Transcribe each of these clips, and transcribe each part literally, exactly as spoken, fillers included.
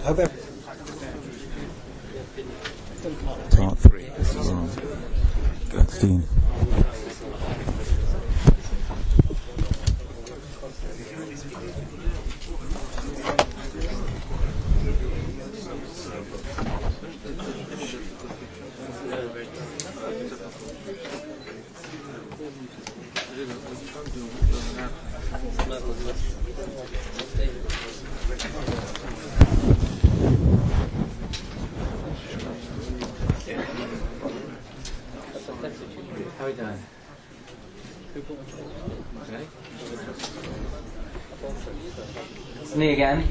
Part three. Um, that's Dean. How are we doing? Okay. It's me again.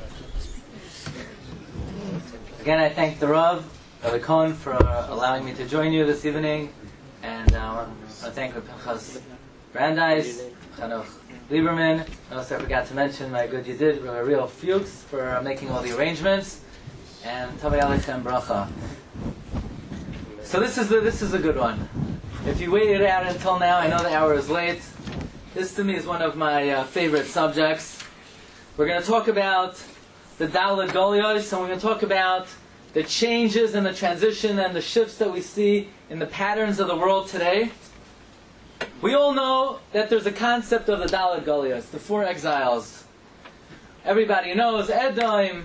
Again, I thank the Rav, Rabbi Cohen, for allowing me to join you this evening, and uh, I want to thank Rabbi Pinchas Brandeis, Chanoch Lieberman. I also forgot to mention my good Yedid, Rabbi Real Fuchs, for uh, making all the arrangements, and Tavai Alechem Bracha. So this is the, this is a good one. If you waited out until now, I know the hour is late. This to me is one of my uh, favorite subjects. We're going to talk about the Daled Golios, and we're going to talk about the changes and the transition and the shifts that we see in the patterns of the world today. We all know that there's a concept of the Daled Golios, the four exiles. Everybody knows Edom,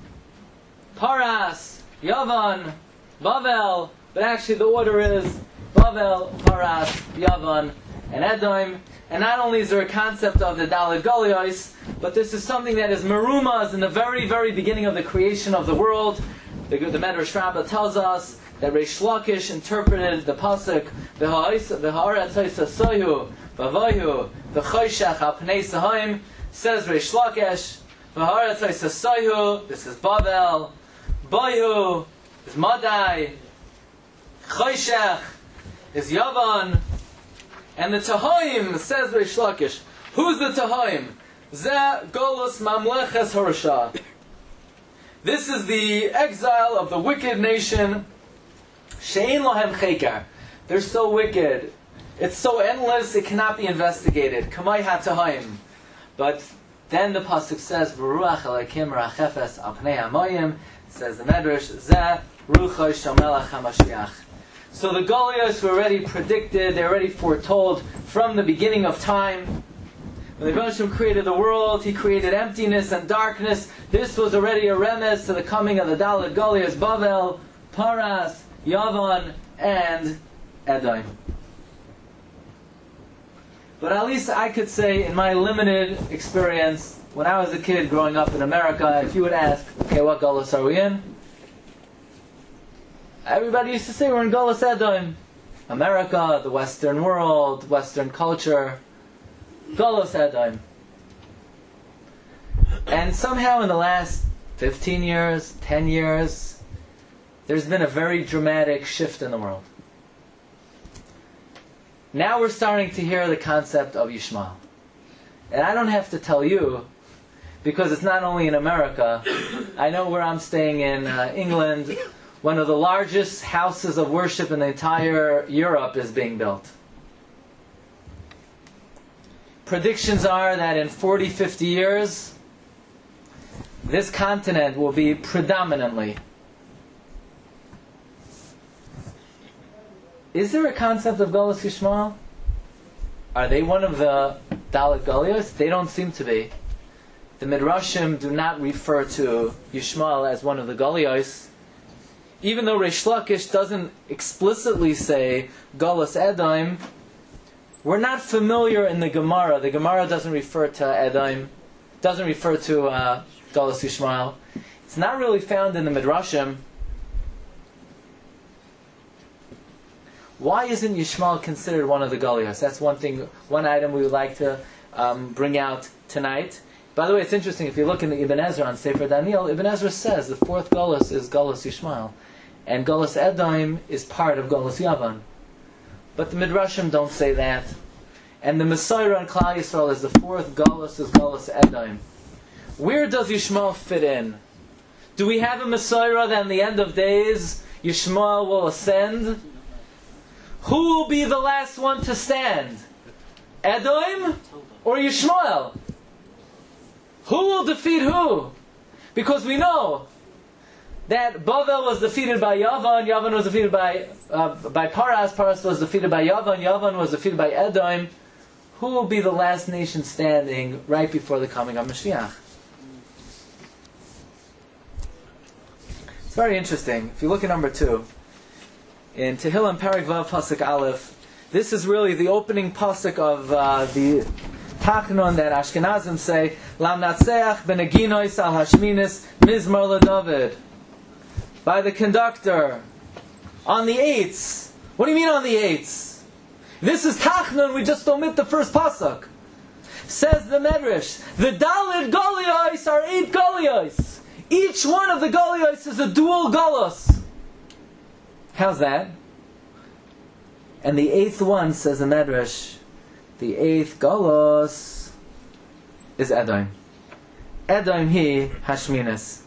Paras, Yavan, Bavel, but actually the order is Bavel, Paras, Yavan, and Edom. And not only is there a concept of the Daled Golios, but this is something that is merumaz in the very, very beginning of the creation of the world. The, the Medrash Rabbah tells us that Reish Lakish interpreted the pasuk V'ha'aretz ha'soyu v'avoyu v'choshech al pnei sahaim. Says Reish Lakish, V'ha'aretz ha'soyu, this is Babel, Boyu is Madai, Choshech is Yavan, and the Tahoim, says Reish Lakish. Who's the Tahoim? Zeh Golus Mamleches Horsha. This is the exile of the wicked nation. She'ein lohem chekar. They're so wicked. It's so endless, it cannot be investigated. Kamay ha-tahoim. But then the pasuk says, V'ruach Elokim rachefes al pnei hamayim. Says the Medrash, Zeh ruchoi shomelach hamashiach. So the Golios were already predicted, they're already foretold from the beginning of time. When the Rebbe created the world, he created emptiness and darkness. This was already a remez to the coming of the Daled Golios, Bavel, Paras, Yavan, and Edom. But at least I could say, in my limited experience, when I was a kid growing up in America, if you would ask, okay, what Golos are we in? Everybody used to say we're in Golos Edom. America, the Western world, Western culture. Golos Edom. And somehow in the last fifteen years, ten years, there's been a very dramatic shift in the world. Now we're starting to hear the concept of Yishmael. And I don't have to tell you, because it's not only in America. I know where I'm staying in uh, England, one of the largest houses of worship in the entire Europe is being built. Predictions are that in forty, fifty years, this continent will be predominantly. Is there a concept of Golos Yishmael? Are they one of the Daled Golios? They don't seem to be. The Midrashim do not refer to Yishmael as one of the Golios. Even though Reish Lakish doesn't explicitly say Golos Edom, we're not familiar in the Gemara. The Gemara doesn't refer to Edom, doesn't refer to uh, Golos Yishmael. It's not really found in the Midrashim. Why isn't Yishmael considered one of the Golios? That's one thing, one item we would like to um, bring out tonight. By the way, it's interesting, if you look in the Ibn Ezra on Sefer Daniel, Ibn Ezra says the fourth Golos is Golos Yishmael. And Golos Edom is part of Golos Yavan. But the Midrashim don't say that. And the Messiah on Klal Yisrael is the fourth Golos is Golos Edom. Where does Yishmael fit in? Do we have a Messiah that in the end of days Yishmael will ascend? Who will be the last one to stand? Edom or Yishmael? Who will defeat who? Because we know that Bavel was defeated by Yavan, Yavan was defeated by uh, by Paras, Paras was defeated by Yavan, Yavan was defeated by Edom. Who will be the last nation standing right before the coming of Mashiach? It's very interesting. If you look at number two, in Tehillim Parak Vav Pasuk Aleph, this is really the opening pasuk of uh, the Tachnon that Ashkenazim say, Lam Natseach Beneginois Al Hashminis Mizmar LeDavid. By the conductor, on the eights. What do you mean on the eights? This is Tachnon, we just omit the first pasuk. Says the Medrash, the Daled Golios are eight Golios. Each one of the Golios is a dual Golos. How's that? And the eighth one, says the Medrash, the eighth Golos is Edom. Edom he Hashminas.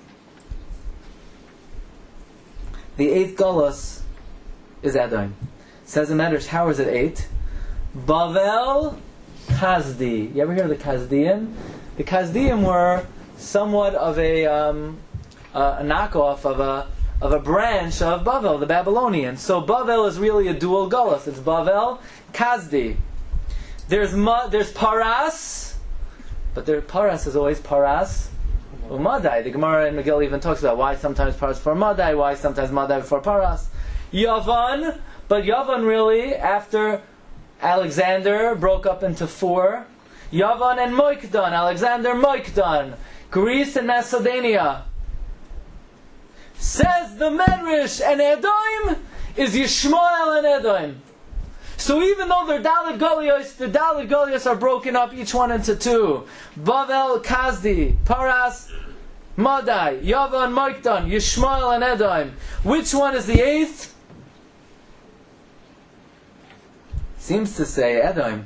The eighth Golos is Edom. Says the Medrash, how is it eight? Bavel Kazdi. You ever hear of the Kazdiim? The Kazdiim were somewhat of a, um, a, a knockoff of a of a branch of Bavel, the Babylonians. So Bavel is really a dual Golos. It's Bavel Kazdi. There's Ma, there's Paras, but there Paras is always Paras Umadai. The Gemara in Megillah even talks about why sometimes Paras before Madai, why sometimes Madai before Paras. Yavan. But Yavan really, after Alexander broke up into four, Yavan and Moikdan, Alexander Moikdan, Greece and Macedonia. Says the Medrash, and Edom is Yishmael and Edom. So even though they're Daled Golios, the Daled Golios are broken up each one into two. Bavel, Kazdi, Paras, Madai, Yavan, Moikdan, Yishmael and Edom. Which one is the eighth? Seems to say Edom.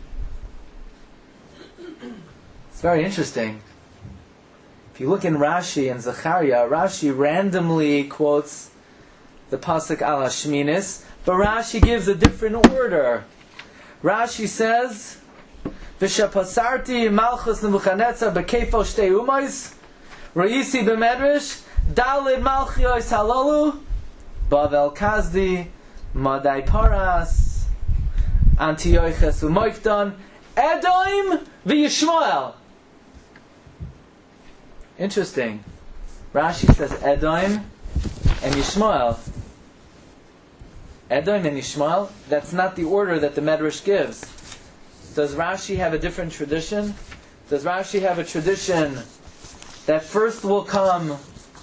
It's very interesting. If you look in Rashi and Zechariah, Rashi randomly quotes the pasuk Al Hashminis, but Rashi gives a different order. Rashi says, "V'shapasarti Malchus Nebuchadnezzar b'keifo shtei umos, Reisi b'medrash Daled Malchios halalu, Bavel Kazdi, Madai Paras, Antiochus u'Moikdan, Edom v'Yishmael." Interesting. Rashi says Edom and Yishmael. Edom and Yishmael, that's not the order that the Medrash gives. Does Rashi have a different tradition? Does Rashi have a tradition that first will come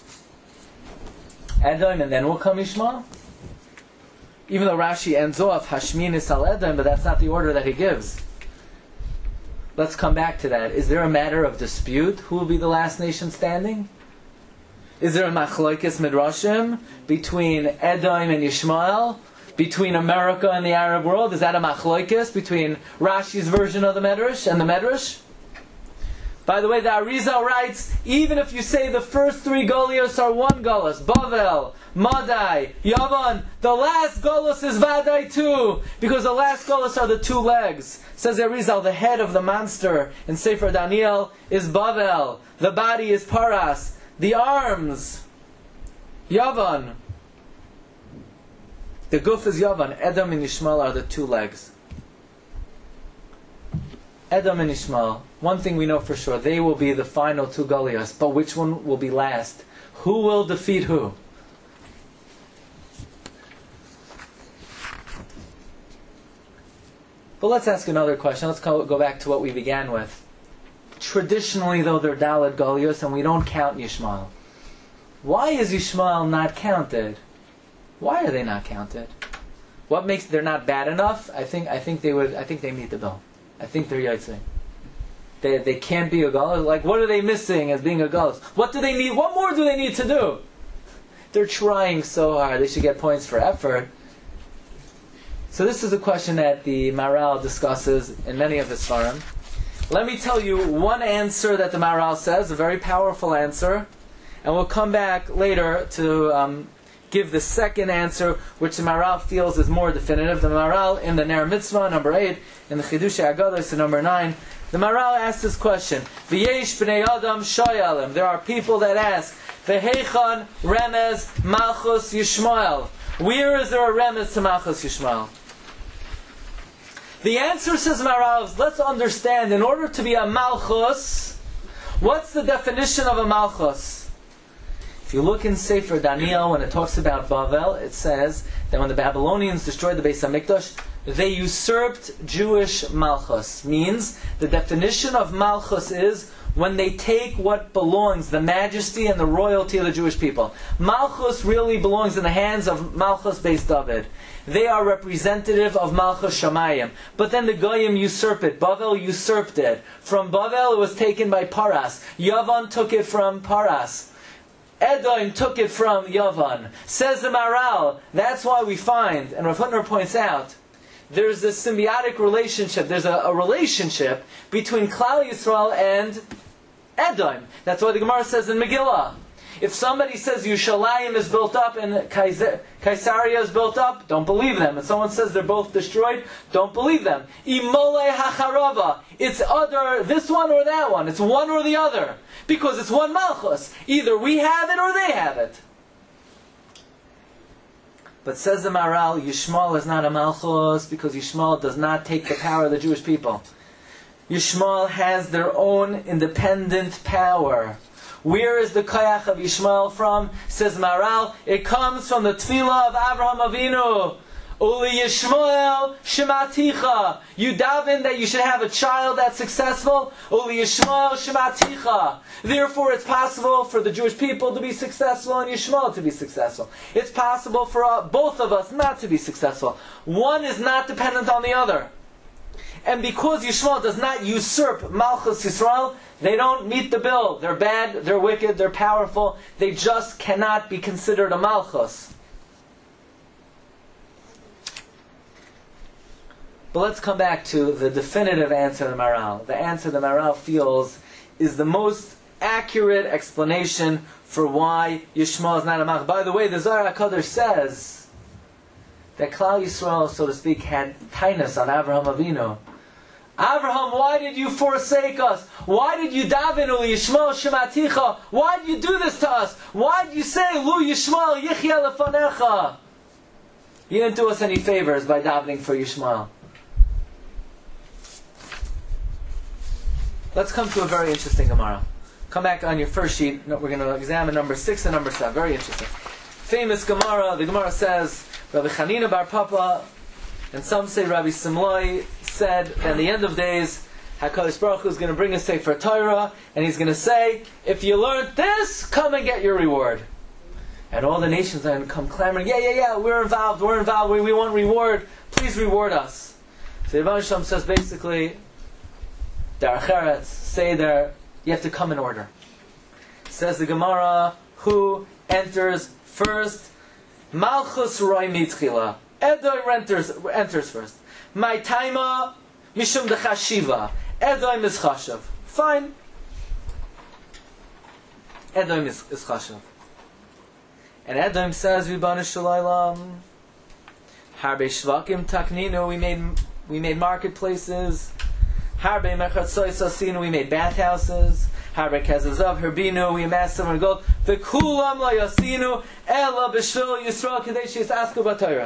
Edom and then will come Yishmael? Even though Rashi ends off Hashminis al Edom, but that's not the order that he gives. Let's come back to that. Is there a matter of dispute? Who will be the last nation standing? Is there a machloikis midrashim between Edom and Yishmael? Between America and the Arab world? Is that a machloikis between Rashi's version of the Medrash and the Medrash? By the way, the Arizal writes, even if you say the first three Golios are one Golos, Bavel, Madai, Yavan, the last Golos is Vadai too, because the last Golos are the two legs. Says Arizal, the head of the monster in Sefer Daniel is Bavel, the body is Paras, the arms, Yavan. The guf is Yavan, Edom and Yishmael are the two legs. Edom and Yishmael, one thing we know for sure, they will be the final two Goliaths, but which one will be last? Who will defeat who? But let's ask another question. Let's go, go back to what we began with. Traditionally, though, they're Daled Goliaths, and we don't count Yishmael. Why is Yishmael not counted? Why are they not counted? What makes they're not bad enough? I think I think they would. I think they meet the bill. I think they're Yotzei. They they can't be a Golos. Like, what are they missing as being a Golos? What do they need? What more do they need to do? They're trying so hard. They should get points for effort. So this is a question that the Maharal discusses in many of his Sfarim. Let me tell you one answer that the Maharal says, a very powerful answer, and we'll come back later to um, give the second answer, which the Maharal feels is more definitive. The Maharal in the Ner Mitzvah, number eight, in the Chidushei Agados, number nine, the Maharal asks this question: V'yesh b'nei adam shayalim. There are people that ask, Vehechan remez Malchus Yishmael. Where is there a remez to Malchus Yishmael? The answer, says Maharal, is let's understand, in order to be a Malchus, what's the definition of a Malchus? If you look in Sefer Daniel, when it talks about Bavel, it says that when the Babylonians destroyed the Beis HaMikdash, they usurped Jewish Malchus. Means, the definition of Malchus is when they take what belongs, the majesty and the royalty of the Jewish people. Malchus really belongs in the hands of Malchus Beis David. They are representative of Malchus Shamayim. But then the Goyim usurp it. Bavel usurped it. From Bavel it was taken by Paras. Yavan took it from Paras. Edom took it from Yavan. Says the Maharal, that's why we find, and Rav Hutner points out, there's a symbiotic relationship, there's a, a relationship between Klal Yisrael and Edom. That's why the Gemara says in Megillah, if somebody says Yushalayim is built up and Caesarea is built up, don't believe them. If someone says they're both destroyed, don't believe them. Imole hacharava. It's other, this one or that one. It's one or the other. Because it's one Malchus. Either we have it or they have it. But says the Maharal, Yishmael is not a Malchus because Yishmael does not take the power of the Jewish people. Yishmael has their own independent power. Where is the Koyach of Yishmael from? Says Maharal, it comes from the Tefillah of Avraham Avinu. Uli Yishmael Shematicha. You daven that you should have a child that's successful. Uli Yishmael Shematicha. Therefore, it's possible for the Jewish people to be successful and Yishmael to be successful. It's possible for uh, both of us not to be successful. One is not dependent on the other. And because Yishmael does not usurp Malchus Yisrael, they don't meet the bill. They're bad, they're wicked, they're powerful. They just cannot be considered a Malchus. But let's come back to the definitive answer to the Maharal. The answer the Maharal feels is the most accurate explanation for why Yishmael is not a Malchus. By the way, the Zohar HaKadosh says that Klal Yisrael, so to speak, had tainus on Avraham Avinu. Avraham, why did you forsake us? Why did you daven Uli Yishmael Shematicha? Why did you do this to us? Why did you say Lu Yishmael Yichya Lefanecha? You didn't do us any favors by davening for Yishmael. Let's come to a very interesting Gemara. Come back on your first sheet. We're going to examine number six and number seven. Very interesting. Famous Gemara. The Gemara says, Rabbi Chanina Bar Papa, and some say Rabbi Simlai, said that at the end of days, HaKadosh Baruch Hu is going to bring a Sefer Torah, and He's going to say, if you learned this, come and get your reward. And all the nations are going to come clamoring, yeah, yeah, yeah, we're involved, we're involved, we, we want reward, please reward us. So Yevon Shem says basically, Derech Eretz, say there, you have to come in order. Says the Gemara, who enters first? Malchus Roy Mitchila. Edom enters, enters first. My taima mishum de chashiva. Edom is chashav. Fine. Edom is, is chashav. And Edom says, Ribbono Shel Olam, Harbe shvakim takninu, we made we made marketplaces. Harbe mechatzois asinu, we made bathhouses. Harbe kezazav herbinu, we amassed silver and gold. V'kulam lo yasinu ela b'shvil Yisrael kadei she'yisasku b'Torah.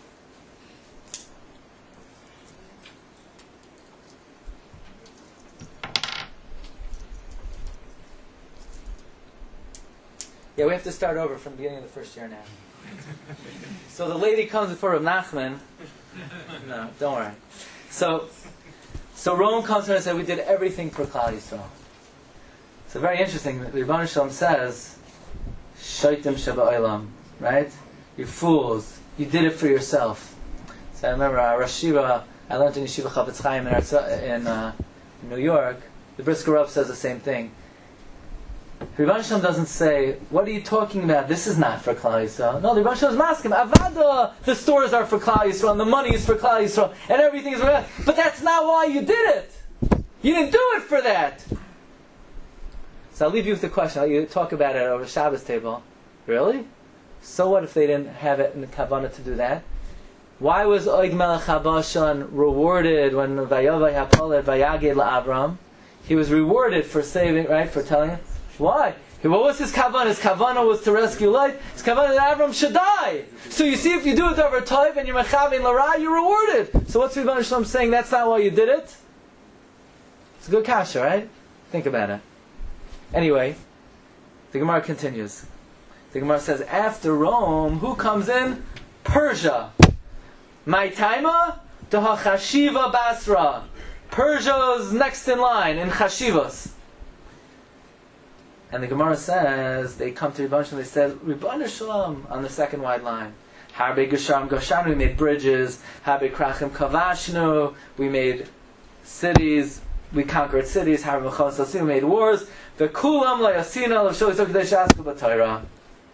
Yeah, we have to start over from the beginning of the first year now. So the lady comes before Rav Nachman. No, don't worry. So, so Rome comes to her and says, we did everything for Klal Yisrael. So very interesting. Ribbono Shel Olam says, Shaitim Sheba'olam, right? You fools. You did it for yourself. So I remember uh, Rosh Yeshiva, I learned in Yeshiva Chavetz Chaim in, our, in, uh, in New York. The Brisker Rav says the same thing. Ribbono Shel Olam doesn't say, what are you talking about? This is not for Klal Yisrael. No, the Ribbono Shel Olam is asking, Avada, the stores are for Klal Yisrael, and the money is for Klal Yisrael, and everything is for that. But that's not why you did it. You didn't do it for that. So I'll leave you with the question. I'll you talk about it over the Shabbos table. Really? So what if they didn't have it in the Kavanah to do that? Why was Og Melech HaBashan rewarded when Vayavai HaPoled Vayagid LaAbram? He was rewarded for saving, right, for telling him. Why? What was his kavanah? His kavanah was to rescue life. His kavanah that Avram should die. So you see, if you do it over tov and you're mechavin l'ra, you're rewarded. So what's Rebbeinu Shalom saying? That's not why you did it? It's a good kasha, right? Think about it. Anyway, the Gemara continues. The Gemara says, after Rome, who comes in? Persia. My taima? The Chashiva Basra. Persia's next in line in Chashivas. And the Gemara says, they come to Rebbeinu Shalom, they said, Rebbeinu Shalom, on the second wide line. Harbe Gesham Goshanu, we made bridges. Harbe Krachim Kavashnu, we made cities. We conquered cities. Harbe Mechon Sasi, we made wars. Vekulam La Yasina, Lav Shoi Sokedesh Asku B'Torah.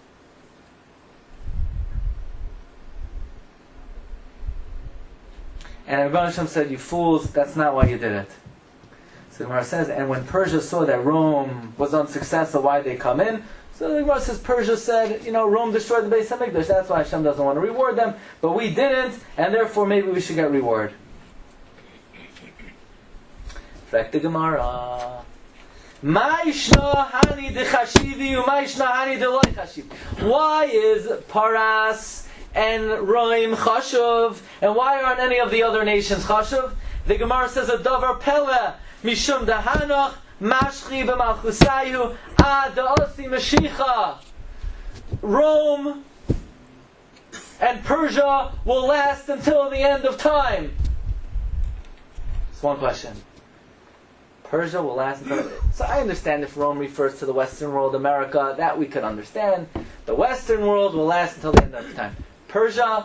And Rebbeinu Shalom said, you fools, that's not why you did it. So the Gemara says, and when Persia saw that Rome was unsuccessful, why they come in? So the Gemara says, Persia said, you know, Rome destroyed the Beis HaMikdash, that's why Hashem doesn't want to reward them, but we didn't, and therefore maybe we should get reward. Back to Gemara. Why is Paras and Roim chashuv, and why aren't any of the other nations chashuv? The Gemara says a davar pele mishum dahanach mashchi b'malchusayu ad da'asi mashicha. Rome and Persia will last until the end of time. It's one question. Persia will last until... So I understand if Rome refers to the Western world, America, that we could understand. The Western world will last until the end of time. Persia,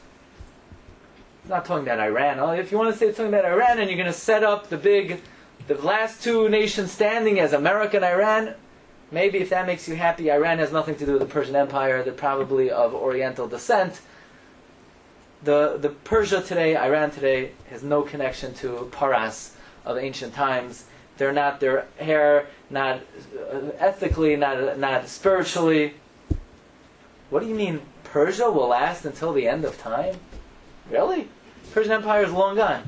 not talking about Iran. Oh, if you want to say it's talking about Iran and you're going to set up the big, the last two nations standing as America and Iran, maybe if that makes you happy. Iran has nothing to do with the Persian Empire. They're probably of Oriental descent. The the Persia today, Iran today, has no connection to Paras of ancient times. They're not their hair, not ethically, not not spiritually. What do you mean Persia will last until the end of time? Really? Persian Empire is long gone.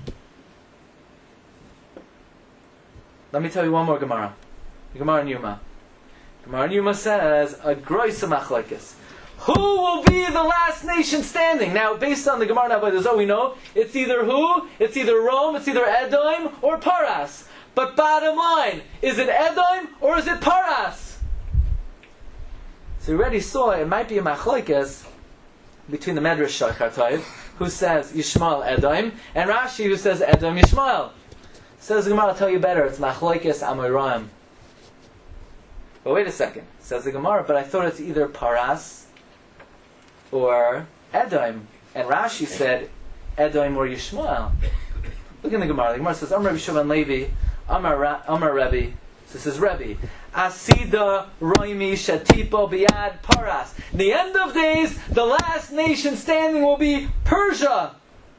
Let me tell you one more Gemara. Gemara Yuma. Gemara Yuma says a groisa machlokes. Who will be the last nation standing? Now, based on the Gemara Nabbai, we know it's either who, it's either Rome, it's either Edom or Paras. But bottom line, is it Edom or is it Paras? So we already saw it might be a machlokes between the Medrash Shachar Tov, who says Yishmael Edom, and Rashi, who says Edom Yishmael. Says the Gemara, I'll tell you better, it's machlokes Amoraim. But wait a second, says the Gemara, but I thought it's either Paras or Edom. And Rashi said Edom or Yishmael. Look in the Gemara. The Gemara says, Amar Rabbi Shimon Levi, Amar, Ra- Amar Rebbe. This is Rebbe. Asida Roimi Shatipo Biad Paras. In the end of days, the last nation standing will be Persia.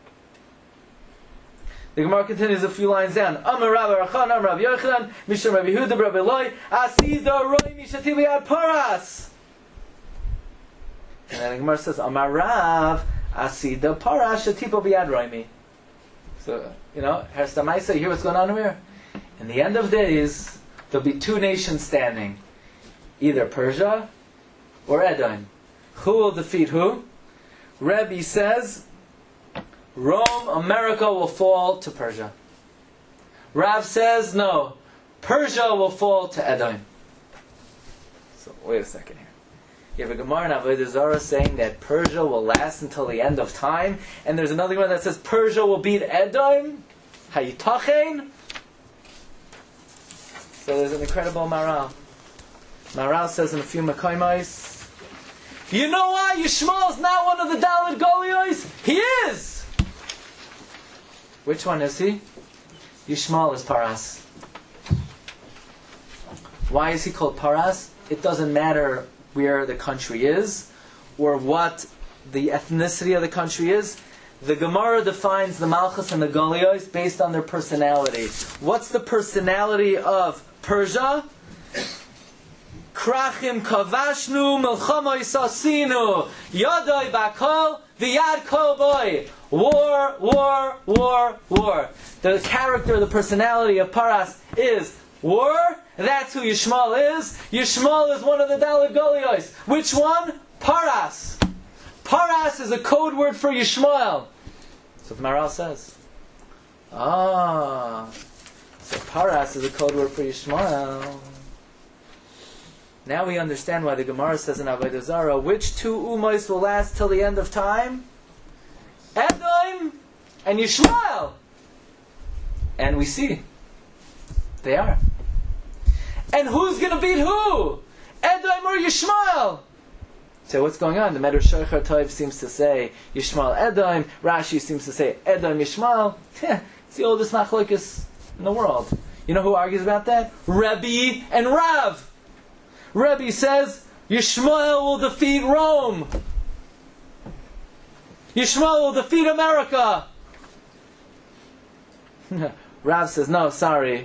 The Gemara continues a few lines down. Amar Rabbi Rachan, Amar Rabbi Yochanan, Mishum Rabbi Huda, Rabbi Loi, Asida Roimi Shatipo Biad Paras. And then the Gemara says, Amar Rav, Asida Paras Shatipo Biad Roimi. So, you know, Herstamaisa, you hear what's going on here? In the end of days, there'll be two nations standing. Either Persia or Edom. Who will defeat who? Rebbe says, Rome, America will fall to Persia. Rav says, no, Persia will fall to Edom. So, wait a second here. You have a Gemara in Avodah Zarah saying that Persia will last until the end of time, and there's another one that says Persia will beat Edom. Hayitachen. So there's an incredible Maral. Maral says in a few Makoimos, you know why Yishmael is not one of the Daled Golios? He is! Which one is he? Yishmael is Paras. Why is he called Paras? It doesn't matter where the country is, or what the ethnicity of the country is. The Gemara defines the Malchus and the Golios based on their personality. What's the personality of Persia? Krachim kavashnu melchama isasinu yadai bakol v'yad kol boy. War, war, war, war. The character, the personality of Paras is war. That's who Yishmael is. Yishmael is one of the Daled Goliyos. Which one? Paras. Paras is a code word for Yishmael. That's what the Maharal says. Ah, so Paras is a code word for Yishmael. Now we understand why the Gemara says in Avodah Zarah, which two Umayos will last till the end of time? Edom and Yishmael. And we see, they are. And who's going to beat who? Edom or Yishmael? So what's going on? The Medrash Shochar Tov seems to say Yishmael Edom. Rashi seems to say Edom Yishmael. It's the oldest machlokes in the world. You know who argues about that? Rebbe and Rav. Rebbe says Yishmael will defeat Rome. Yishmael will defeat America. Rav says, no, sorry.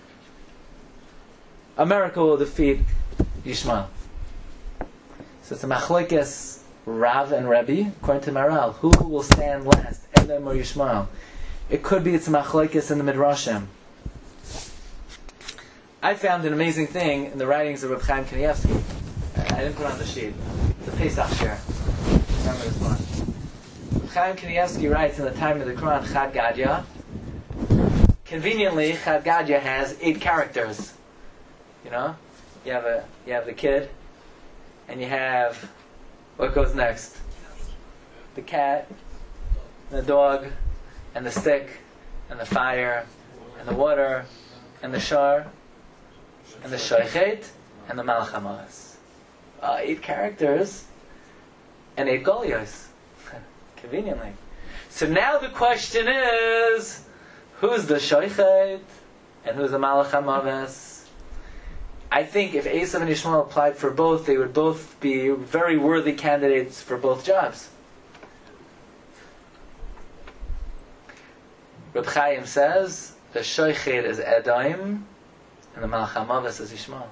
America will defeat Yishmael. So it's a machlokes Rav and Rebbe, according to Maharal. Who will stand last, Edom or Yishmael? It could be it's a machlokes in the Midrashim. I found an amazing thing in the writings of Reb Chaim Kanievsky. I didn't put it on the sheet. It's a Pesach share. Remember this one. Reb Chaim Kanievsky writes in the time of the Quran, Chad Gadya. Conveniently, Chad Gadya has eight characters. You know, you have a you have the kid, and you have what goes next? The cat, and the dog, and the stick, and the fire, and the water, and the shar, and the shoichet, and the malach hamas. Uh, eight characters, and eight goliyos. Conveniently. So now the question is, who's the shoichet, and who's the malach hamas? I think if Esav and Yishmael applied for both, they would both be very worthy candidates for both jobs. Reb Chaim says the shoichet is Edom and the Malach HaMavos is Yishmael.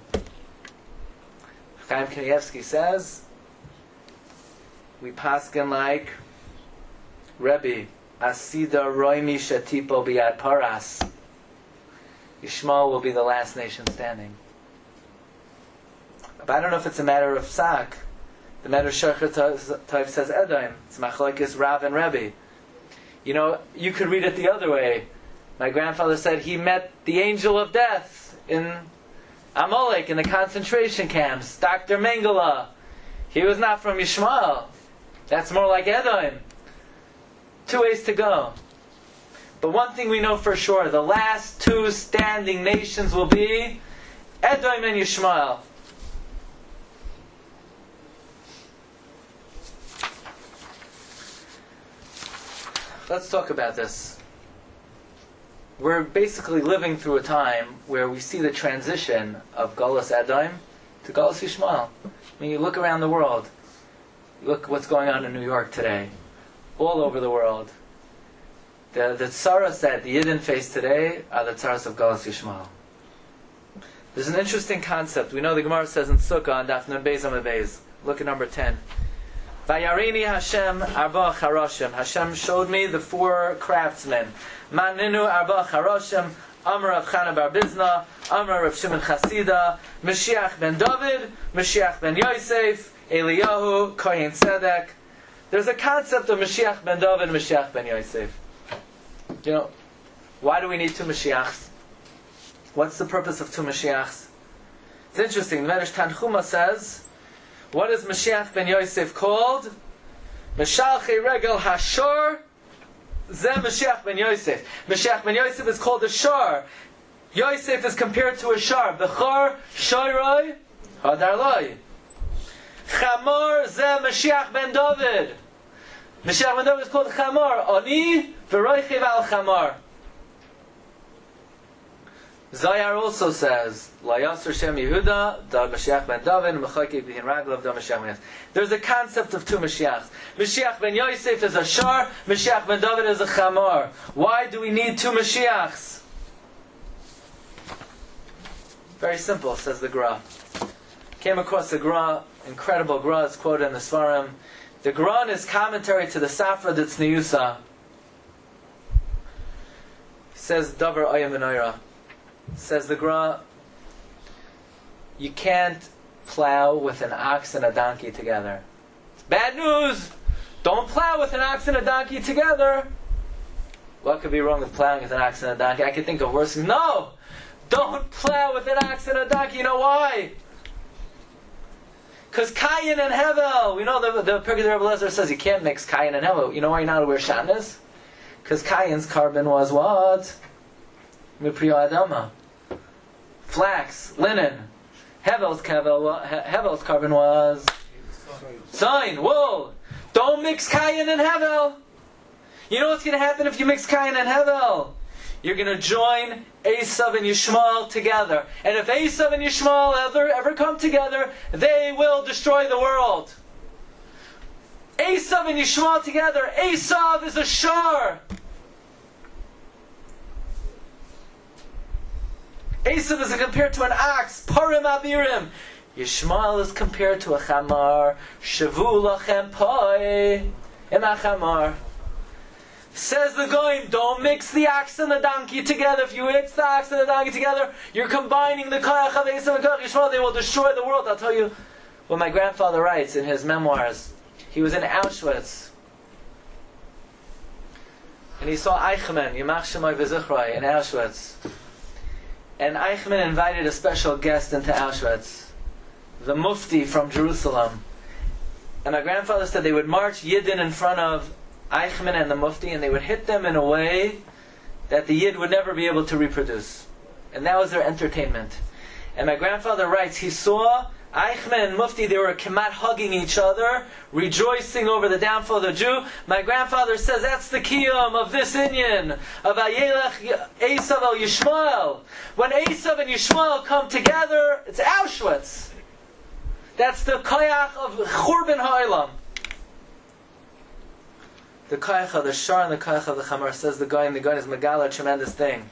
Chaim Kanievsky says we paskin like Rebbe Asida Roimi Shetipo Biad Paras. Yishmael will be the last nation standing. But I don't know if it's a matter of Sak. The matter of Shochar Tov says Edom. It's machlokes Rav and Rebbe. You know, you could read it the other way. My grandfather said he met the angel of death in Amalek in the concentration camps. Doctor Mengele. He was not from Yishmael. That's more like Edom. Two ways to go. But one thing we know for sure, the last two standing nations will be Edom and Yishmael. Let's talk about this. We're basically living through a time where we see the transition of Galus Edom to Galus Yishmael. I mean, you look around the world. You look what's going on in New York today. All over the world. The, the tsaras that the Yidden face today are the tsaras of Galus Yishmael. There's an interesting concept. We know the Gemara says in Sukkah on Daf Nun Beis Amud Beis. Look at number ten. Vayarini Hashem arba charoshim. Hashem showed me the four craftsmen. Maninu arba charoshim. Amar Rav Chana bar Bizna. Amar Rav Shimon Chasida. Mashiach ben David. Mashiach ben Yosef. Eliyahu. Kohen Tzedek. There's a concept of Mashiach ben David and Mashiach ben Yosef. You know, why do we need two Mashiachs? What's the purpose of two Mashiachs? It's interesting. The Medrash Tanchuma says, what is Mashiach ben Yosef called? Meshalchei regel hashor ze Mashiach ben Yosef. Mashiach ben Yosef is called a shor. Yosef is compared to a shor. Bechor shoyroi hadarloi. Chamor ze Mashiach ben David. Mashiach ben David is called Chamor. Oni v'roichiv al Chamor. Zayar also says, La Yasser Shem Yehuda, Da Mashiach ben David, Mechayke B'hin Raglav, Da Mashiach ben Yosef. There's a concept of two Mashiachs. Mashiach ben Yosef is a shor, Mashiach ben David is a chamor. Why do we need two Mashiachs? Very simple, says the Gra. Came across the Gra, incredible Gra, it's quoted in the Svarim. The Gra is commentary to the Safra D'Tzniusa. Says Davar Ayam V'Noira. Says the Gra, you can't plow with an ox and a donkey together. It's bad news! Don't plow with an ox and a donkey together! What could be wrong with plowing with an ox and a donkey? I could think of worse things. No! Don't plow with an ox and a donkey. You know why? Because Kayin and Hevel, we know the, the Pirkei Rebbe Lezer says you can't mix Kayin and Hevel. You know why you're not aware Shatnez? Because Kayin's carbon was what? Mipriya Adama. Flax, linen. Hevel's, Hevel, Hevel's carbon was sign, wool. Don't mix Kayin and Hevel. You know what's going to happen if you mix Kayin and Hevel? You're going to join Esav and Yishmael together. And if Esav and Yishmael ever, ever come together, they will destroy the world. Esav and Yishmael together. Esav is a shar. Esav is compared to an ox. Parim abirim. Yishmael is compared to a chamar. Shavu lachem poi. Im achamar. Says the Goyim, don't mix the ox and the donkey together. If you mix the ox and the donkey together, you're combining the koyach of Esav and koyach Yishmael. They will destroy the world. I'll tell you what my grandfather writes in his memoirs. He was in Auschwitz. And he saw Eichmann, Yimach Shemai V'Zichroi, in Auschwitz. And Eichmann invited a special guest into Auschwitz, the Mufti from Jerusalem. And my grandfather said they would march Yidden in front of Eichmann and the Mufti, and they would hit them in a way that the Yid would never be able to reproduce. And that was their entertainment. And my grandfather writes, he saw Eichmann and Mufti, they were kemat hugging each other, rejoicing over the downfall of the Jew. My grandfather says that's the kiyum of this inyan, of Ayelech Esav el Yishmael. When Esav and Yishmael come together, it's Auschwitz. That's the koyach of Churban Ha'olam. The koyach of the shar and the koyach of the chamar, says the Goyim. The Goyim is megala, a tremendous thing.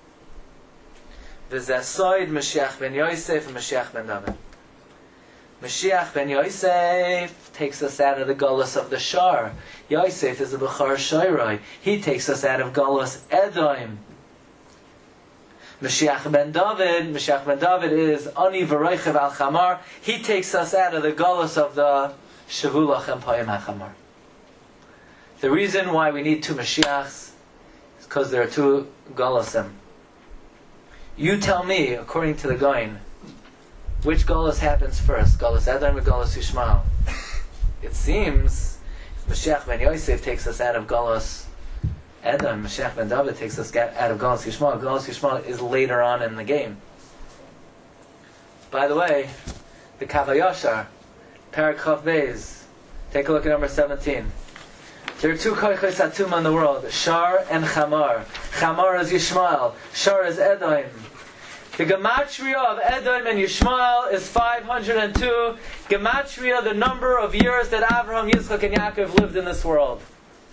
V'zesoid Mashiach ben Yosef and Mashiach ben David. Mashiach ben Yosef takes us out of the gullus of the shar. Yosef is the Bechar Shoiroi. He takes us out of gullus Edom. Mashiach ben David, Mashiach ben David is Ani v'roichev al chamar. He takes us out of the gullus of the Shavulach and Payim HaChamar. The reason why we need two Mashiachs is because there are two Golusim. You tell me, according to the Goyim, which Golus happens first, Golus Edom or Golus Yishmael? It seems Mashiach ben Yosef takes us out of Golus Edom, Mashiach ben David takes us out of Golus Yishmael. Golus Yishmael is later on in the game. By the way, the Kav HaYashar, Parak Chav Beis, take a look at number seventeen. There are two koyches atum in the world, Shar and Chamar. Chamar is Yishmael, Shar is Edom. The Gematria of Edom and Yishmael is five hundred two. Gematria, the number of years that Avraham, Yitzchak, and Yaakov lived in this world.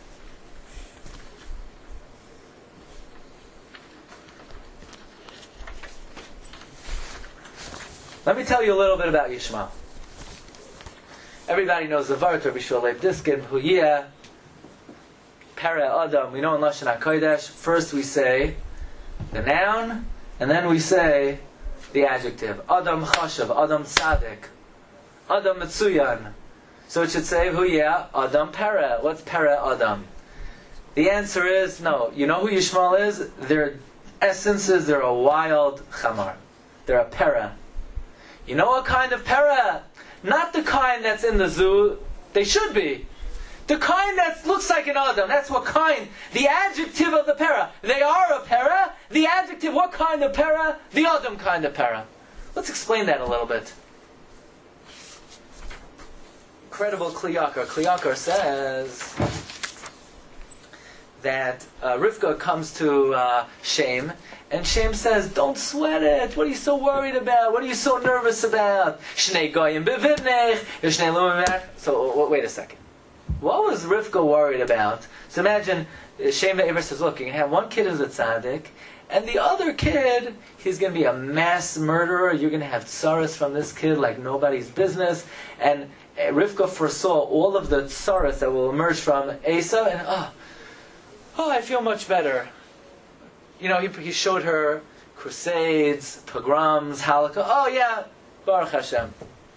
Let me tell you a little bit about Yishmael. Everybody knows the Vart, Rabbi Shua Leib Diskin, Huyeh, Pere Adam. We know in Lashon HaKodesh, first we say the noun, and then we say the adjective. Adam Chashav, Adam Tzaddik, Adam Metzuyan. So it should say, Huyeh, Adam Pere. What's Pere Adam? The answer is, no. You know who Yishmael is? Their essence is they're a wild Chamar. They're a Pere. You know what kind of Pere? Not the kind that's in the zoo. They should be. The kind that looks like an Adam, that's what kind. The adjective of the Pera. They are a Pera. The adjective, what kind of Pera? The Adam kind of Pera. Let's explain that a little bit. Incredible Kli Yakar. Kli Yakar says that uh, Rivka comes to uh, Shem, and Shem says, don't sweat it. What are you so worried about? What are you so nervous about? Shnei goyim bevivnech, shnei lumimach. So, wait a second. What was Rivka worried about? So imagine, Shem Ve'ever says, look, you can have one kid who's a tzaddik, and the other kid, he's going to be a mass murderer. You're going to have tsaras from this kid like nobody's business. And Rivka foresaw all of the tsaras that will emerge from Esau, and oh, oh, I feel much better. You know, he, he showed her crusades, pogroms, Holocaust. Oh yeah, Baruch Hashem.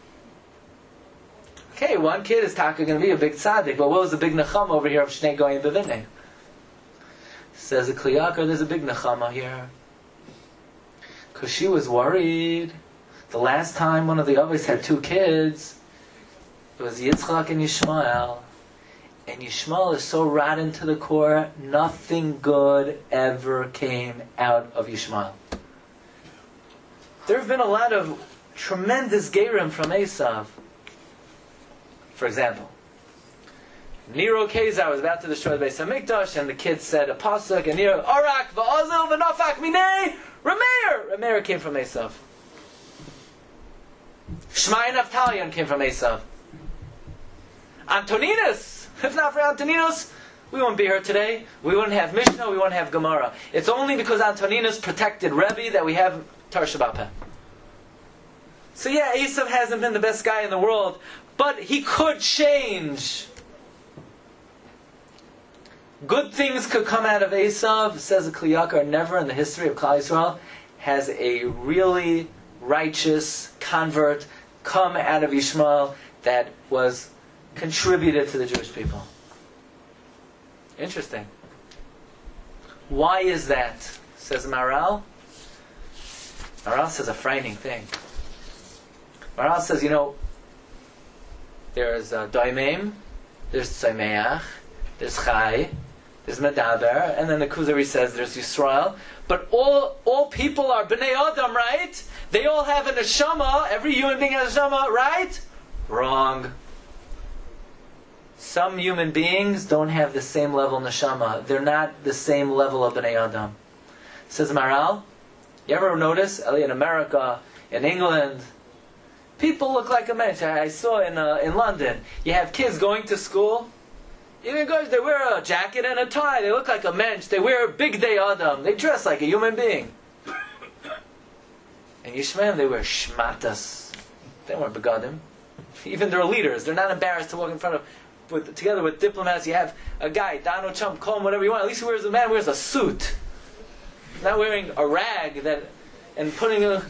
Okay, one kid is taka going to be a big tzaddik, but what was the big nechama over here of Shnei Goyim B'Vinei? Says the Kli Yakar, there's a big nechama here. Because she was worried. The last time one of the others had two kids, it was Yitzchak and Yishmael. And Yishmael is so rotten to the core, nothing good ever came out of Yishmael. There have been a lot of tremendous gerim from Esav. For example, Nero Kezar was about to destroy the Beis Hamikdash, and the kids said a pasuk, and Nero, Arak v'Ozil v'Nafak minei Rameir. Rameir came from Esav. Shmai and Naftalion came from Esav. Antoninus, if not for Antoninus, we wouldn't be here today. We wouldn't have Mishnah, we wouldn't have Gemara. It's only because Antoninus protected Rebbe that we have Tar Shabbat. So yeah, Esav hasn't been the best guy in the world, but he could change. Good things could come out of Esav, says the Kli Yakar. Never in the history of Klal Yisrael has a really righteous convert come out of Yishmael that was contributed to the Jewish people. Interesting. Why is that? Says Maral. Maral says a frightening thing. Maral says, you know, there's uh, Doimim, there's Tzomeach, there's Chai, there's Medaber, and then the Kuzari says there's Yisrael. But all all people are Bnei Adam, right? They all have a neshama. Every human being has a neshama, right? Wrong. Some human beings don't have the same level neshama. They're not the same level of Bnei Adam. Says Maral, you ever notice, in America, in England, people look like a mensch. I saw in uh, in London, you have kids going to school. Even guys, they wear a jacket and a tie. They look like a mensch. They wear a big day Adam. They dress like a human being. And Yishmael, they wear shmatas. They weren't begadim. Even their leaders, they're not embarrassed to walk in front of, with, together with diplomats. You have a guy, Donald Trump, call him whatever you want. At least he wears a man wears a suit, not wearing a rag that and putting a.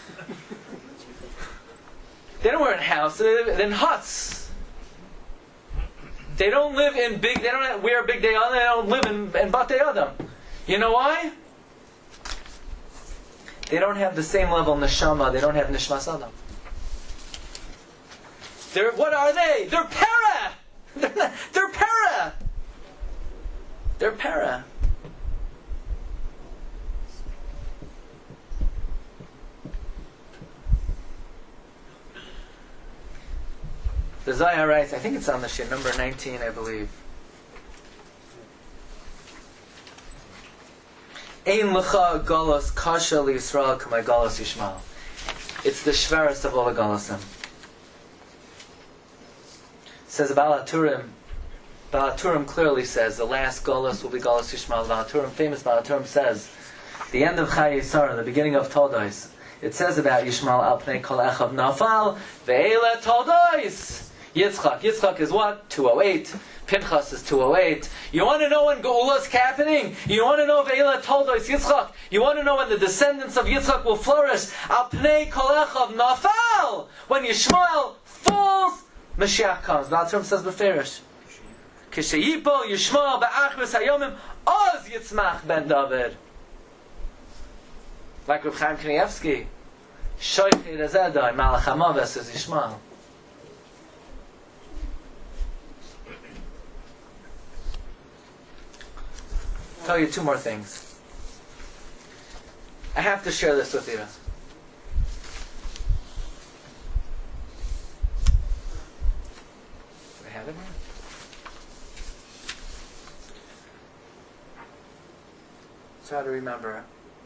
They don't wear in houses. They live in huts. They don't live in big. They don't wear big day Adam. They don't live in, in Batei Adam. You know why? They don't have the same level neshama. They don't have nishmas Adam. They're what are they? They're para. They're, not, they're para. They're para. The Zohar writes, I think it's on the shir, number nineteen, I believe. Ein lecha galos kasha liYisrael k'may galos Yishmael. It's the shverest of all the galosim. Says Baal HaTurim. Baal HaTurim clearly says the last galos will be galos Yishmael. Baal HaTurim, famous Baal HaTurim says, the end of Chayei Sarah, the beginning of Toldos, it says about Yishmael al pnei kol echav nafal ve'ele Toldos. Yitzchak. Yitzchak is what? two oh eight. Pinchas is two oh eight. You want to know when Geula is happening? You want to know Ve'ela Toldos Yitzchak? You want to know when the descendants of Yitzchak will flourish? Al pnei kol echav nafal. When Yishmael falls, Mashiach comes. Baal HaTurim says beferish. Kisheyipo Yishmael ba'achris hayomim oz yitzmach ben David. Like Reb Chaim Kanievsky. Shoichi rezedai malach hamaves is Yishmael. Tell you two more things. I have to share this with you. Do I have it here? Try to remember.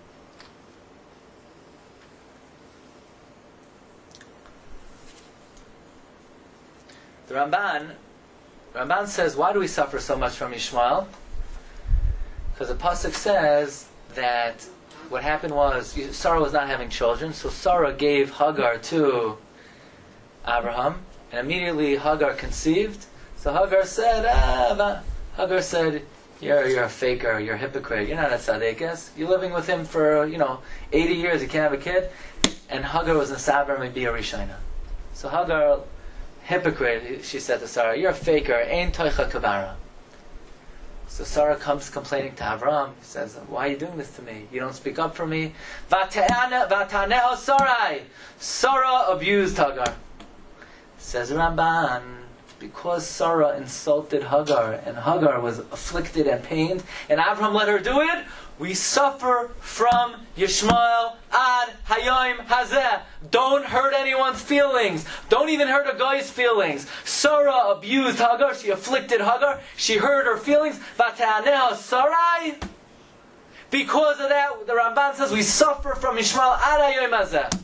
The Ramban, Ramban says, why do we suffer so much from Yishmael? Because the pasuk says that what happened was Sarah was not having children, so Sarah gave Hagar to Abraham, and immediately Hagar conceived. So Hagar said, ah, Hagar said, "You're you're a faker, you're a hypocrite. You're not a tzaddikus. You're living with him for you know eighty years. You can't have a kid." and Hagar was Nesaber Mebia Rishayna. So Hagar, hypocrite, she said to Sarah, "You're a faker, Ein Toicha Kabara." So Sarah comes complaining to Avram. He says, "Why are you doing this to me? You don't speak up for me." Vataneo Sarai. Sarah abused Hagar. Says Ramban, because Sarah insulted Hagar, and Hagar was afflicted and pained, and Avram let her do it, we suffer from Yishmael ad Hayom Hazeh. Don't hurt anyone's feelings. Don't even hurt a guy's feelings. Sarah abused Hagar. She afflicted Hagar. She hurt her feelings. Vataneo Sarai. Because of that, the Ramban says we suffer from Yishmael ad Hayom Hazeh.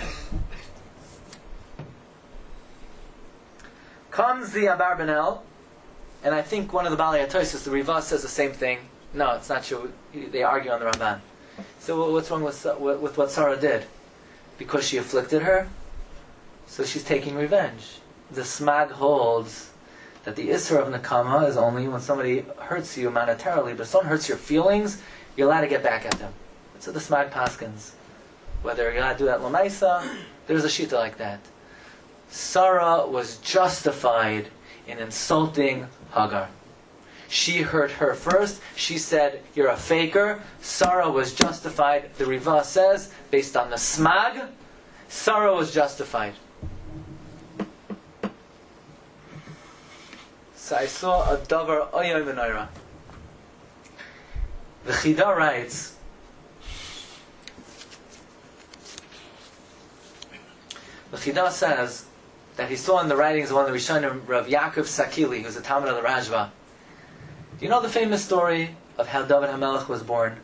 Comes the Abarbanel, and I think one of the Balei HaTosfos, the Rivas, says the same thing. No, it's not true. They argue on the Ramban. So what's wrong with, with what Sarah did? Because she afflicted her? So she's taking revenge. The Smag holds that the Isra of Nakama is only when somebody hurts you monetarily, but if someone hurts your feelings, you're allowed to get back at them. That's what the Smag paskins. Whether you're allowed to do that Lamaisa, there's a shita like that. Sarah was justified in insulting Hagar. She hurt her first. She said, "You're a faker." Sarah was justified. The Riva says, based on the Smag, Sarah was justified. So I saw a davar oyom v'noira. The Chida writes, the Chida says that he saw in the writings of one of the Rishonim, Rav Yaakov Sakili, who's a Talmud of the Rajva. Do you know the famous story of how David HaMelech was born?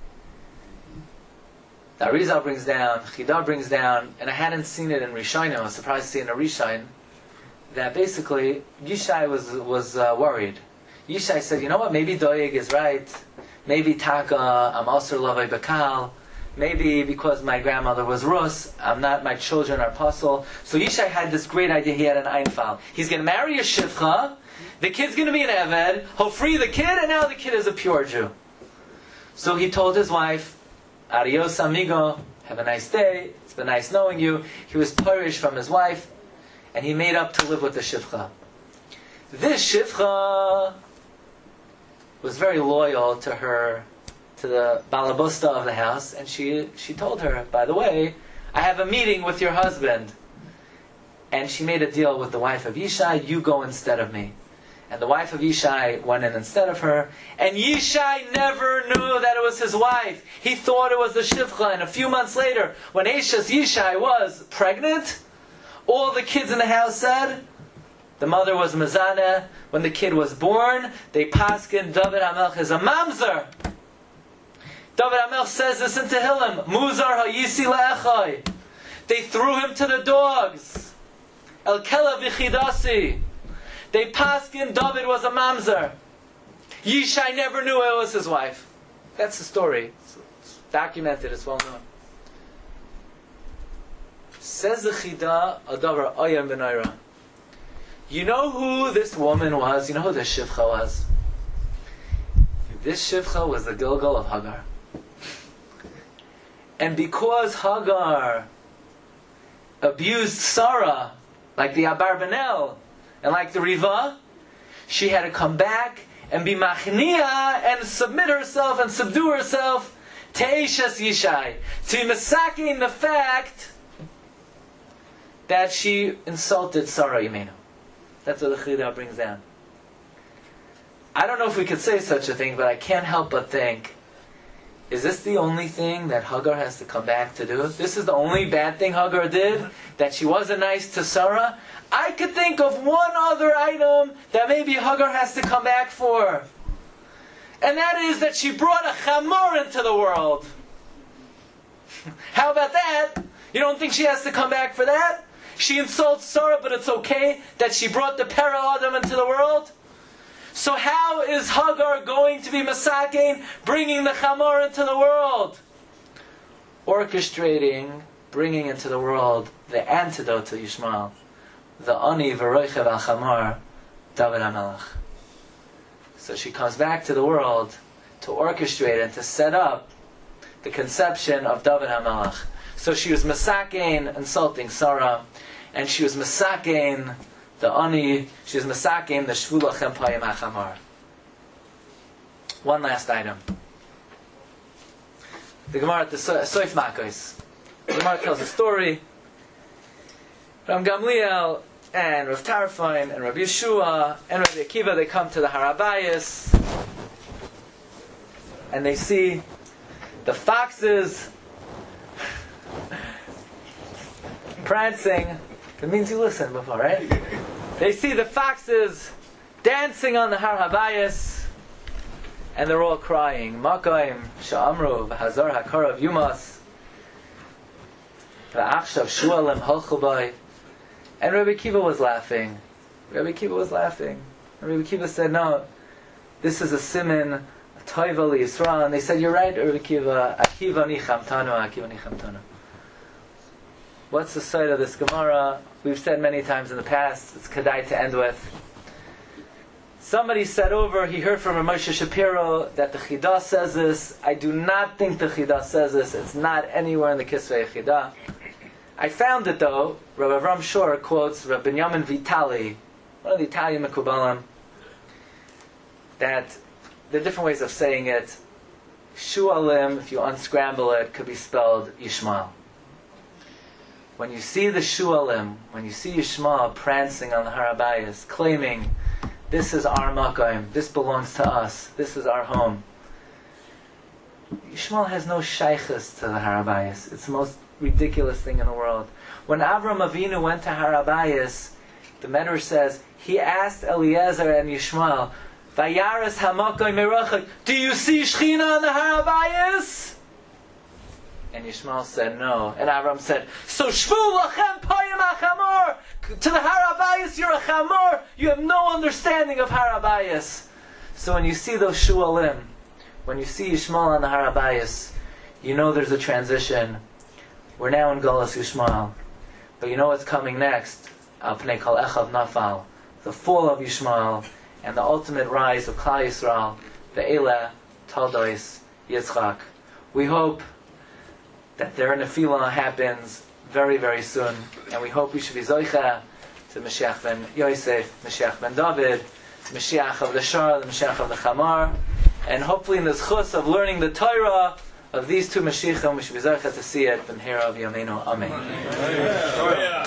The Arizal brings down, Chida brings down, and I hadn't seen it in Rishonim, I was surprised to see it in a Rishon, that basically Yishai was was uh, worried. Yishai said, "You know what, maybe Doeg is right, maybe Taka, I'm also Lavai Bakal, maybe because my grandmother was Rus, I'm not, my children are Pasul." So Yishai had this great idea. He had an Einfal. He's going to marry a Shivcha, the kid's going to be an Eved, he'll free the kid, and now the kid is a pure Jew. So he told his wife, "Adios amigo, have a nice day, it's been nice knowing you." He was parish from his wife, and he made up to live with the Shivcha. This Shivcha was very loyal to her, to the balabusta of the house, and she she told her, "By the way, I have a meeting with your husband." And she made a deal with the wife of Yishai, "You go instead of me." And the wife of Yishai went in instead of her, and Yishai never knew that it was his wife. He thought it was the Shivcha, and a few months later, when Eishes Yishai was pregnant, all the kids in the house said, the mother was Mezaneh. When the kid was born, they paskin David HaMelech is a mamzer. David HaMelech says this in Tehillim, Muzar ha'yisi le'echai. They threw him to the dogs. El kela v'chidasi. They paskin David was a mamzer. Yishai never knew it was his wife. That's the story. It's, it's documented, it's well known. Says the Chida, Adavar Ayam Benaira. You know who this woman was? You know who this Shivcha was? This Shivcha was the Gilgal of Hagar. And because Hagar abused Sarah, like the Abarbanel, and like the Riva, she had to come back and be machniya and submit herself and subdue herself to Eishes Yishai, to be masaking the fact that she insulted Sarah Yemenu. That's what the Chida brings down. I don't know if we could say such a thing, but I can't help but think, is this the only thing that Hagar has to come back to do? This is the only bad thing Hagar did? That she wasn't nice to Sarah? I could think of one other item that maybe Hagar has to come back for. And that is that she brought a chamor into the world. How about that? You don't think she has to come back for that? She insults Sarah, but it's okay that she brought the Para Adam into the world? So how is Hagar going to be masakin, bringing the chamor into the world? Orchestrating, bringing into the world the antidote to Yishmael. The ani v'roichev al chamor, David HaMelech. So she comes back to the world to orchestrate and to set up the conception of David HaMelech. So she was Masakein, insulting Sarah, and she was Masakein, the Ani, she was Masakein, the Shvula Chempayim HaChamar. One last item. The Gemara at the Soif Makos. The Gemara tells a story. Ram Gamliel and Rav Tarfon and Rav Yeshua and Rav Akiva, they come to the Har HaBayis and they see the foxes prancing. It means you listened before, right? They see the foxes dancing on the Har HaBayis and they're all crying. Makoim sha'amru v'hazar ha'karav yumas v'achshav shu'alim halchubai. And Rabbi Akiva was laughing. Rabbi Akiva was laughing. And Rabbi Akiva said, no, this is a siman, a toiva li Yisrael. And they said, you're right, Rabbi Akiva. Akiva ni chamtanu, Akiva ni chamtanu. What's the side of this Gemara? We've said many times in the past, it's Kedai to end with. Somebody said over, he heard from Moshe Shapiro that the Chidah says this. I do not think the Chidah says this. It's not anywhere in the Kisvei Chidah. I found it though. Rabbi Avram Shor quotes Rabbi Binyamin Vitali, one of the Italian Mekubalim, that there are different ways of saying it. Shu'alim, if you unscramble it, could be spelled Yishmael. When you see the Shu'alim, when you see Yishmael prancing on the Har HaBayis, claiming, this is our Makom, this belongs to us, this is our home. Yishmael has no shaykhus to the Har HaBayis. It's the most ridiculous thing in the world. When Avram Avinu went to Har HaBayis, the Medrash says, he asked Eliezer and Yishmael, Vayaris hamakoy merachak, do you see Shechina on the Har HaBayis? And Yishmael said no. And Avram said, so shvu lachem payim achamor, to the Har HaBayis you're a chamor, you have no understanding of Har HaBayis. So when you see those shualim, when you see Yishmael on the Har HaBayis, you know there's a transition. We're now in Galus Yishmael. But you know what's coming next? Al Pnei Kol Echav Nafal, the fall of Yishmael, and the ultimate rise of Klal Yisrael, the Eila, Taldois, Yitzchak. We hope that their Nefila happens very, very soon, and we hope we should be Zoicha to Mashiach ben Yosef, Mashiach ben David, Mashiach of the Shar, the Mashiach of the Chamar, and hopefully in the Zchus of learning the Torah of these two Mashiachim, we should be Zoicha to see it, Ben Hera of Yameinu. Amen. Amen.